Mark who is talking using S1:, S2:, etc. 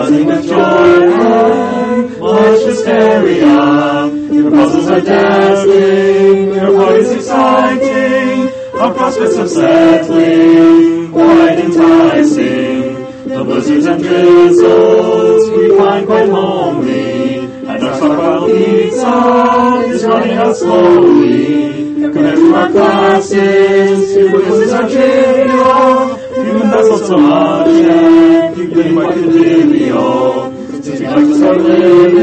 S1: buzzing with joy and much hysteria. Your puzzles are dazzling, your party's exciting, our prospects of settling quite enticing. The blizzards and drizzles we find quite homely, and our stockpile pizza is running out slowly. Compared to our classes, your quizzes are trivial, human that's not so much, and you play quite convivial. Since we like to start living